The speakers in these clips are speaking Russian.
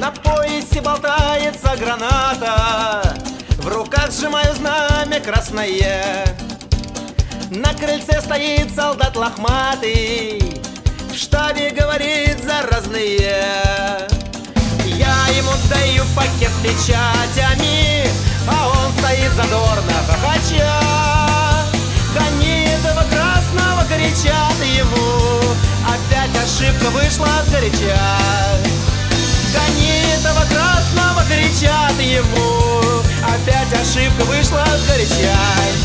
На поясе болтается граната, в руках сжимаю знамя красное. На крыльце стоит солдат лохматый, в штабе говорит заразные. Я ему даю пакет с печатями, а он стоит задорно хохоча. Гони этого красного, кричат ему, опять ошибка вышла сгоряча. Гони этого красного, кричат ему, опять ошибка вышла сгоряча.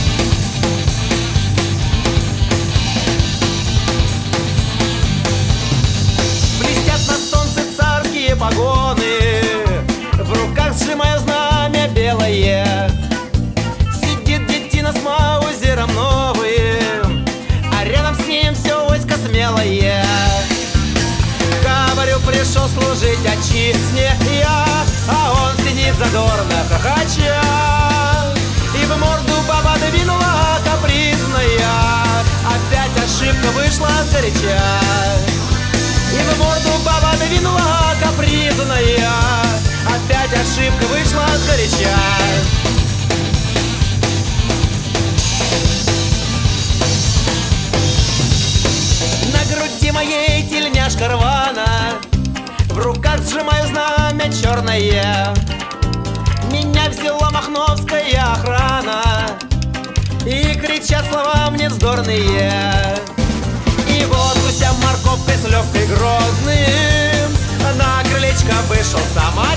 Блестят на солнце царские погоны, в руках сжимаю знамя белое. Сидит детина с маузером новым, а рядом с ним все войско смелое. Говорю, пришел служить отчизне я, а он сидит задорно хохоча. И в морду баба двинула капризная, опять ошибка вышла сгоряча. И в морду баба двинула капризная, опять ошибка вышла сгоряча. На груди моей тельняшка рвана, в руках сжимаю знамя черное. Меня взяла махновская охрана, и кричат слова мне вздорные. И вот гуся морковкой с Левкой Грозным на крылечко вышел самолет.